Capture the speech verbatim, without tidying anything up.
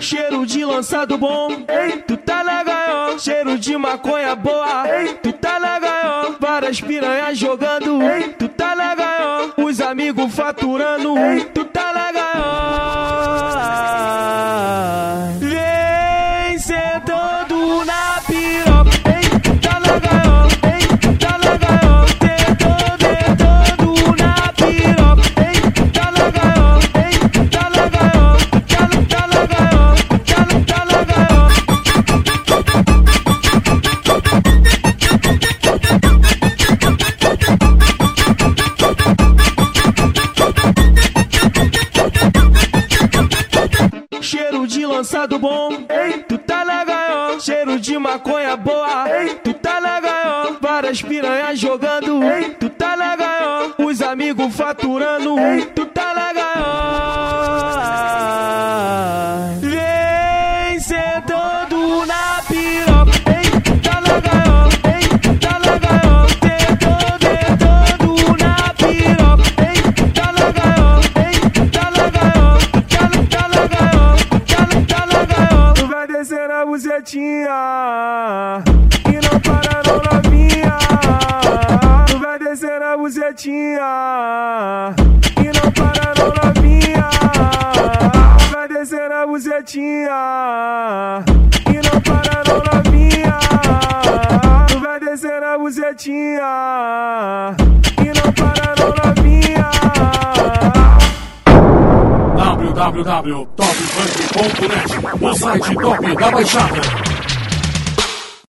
Cheiro de lançado bom, ei, tu tá na gaiola. Cheiro de maconha boa, ei, tu tá na gaiola. Várias piranhas jogando, ei, tu tá na gaiola. Os amigos faturando, ei, tu tá na gaiola. Vem sentando na piroca, ei, tu tá na gaiola, ei, tu tá na gaiola. Tentando, tentando na piroca, ei, tu tá na gaiola, ei, tu tá na gaiola. Tá na, tá na gaiola, tá na, tá na gaiola. Cheiro de lançado bom, ei, tu tá na gaiola. Cheiro de maconha boa, ei, tu tá na gaiola. Várias piranhas jogando, ei, tu tá na gaiola. Os amigos faturando, ei, tu tá na gaiola. Vem sentando na piroca, ei, tu tá na gaiola, ei, tu tá na gaiola. Tentando, tentando na piroca, ei, tu tá na gaiola, ei, tu tá na gaiola. Tá na, tá na gaiola, tá na, tá na gaiola. Tu vai descer a bucetinha e não para não novinha. Tu vai descer a bucetinha e não para não novinha. Tu vai descer a bucetinha e não para não novinha. Tu vai descer a bucetinha e não para não novinha. w w w ponto top funk ponto net, o site top da Baixada.